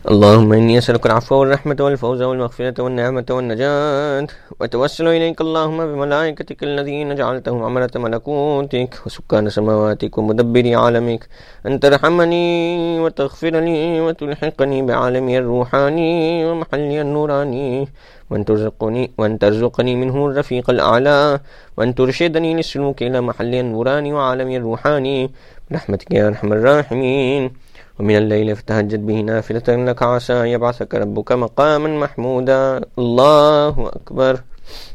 اللهم إني أسألك العفو والرحمة والفوز والمغفرة والنعمة والنجاة، وأتوسل إليك اللهم بملائكتك الذين جعلتهم عملة ملكوتك وسكان سماواتك ومدبر عالمك أن ترحمني وتغفر لي وتلحقني بعالمي الروحاني ومحلي النوراني، وأن ترزقني منه الرفيق الأعلى، وأن ترشدني للسلوك إلى محلي النوراني وعالمي الروحاني برحمتك يا أرحم الراحمين. ومن الليل فتهجد به نافلة لك عسى يبعثك ربك مقاما محمودا. الله أكبر.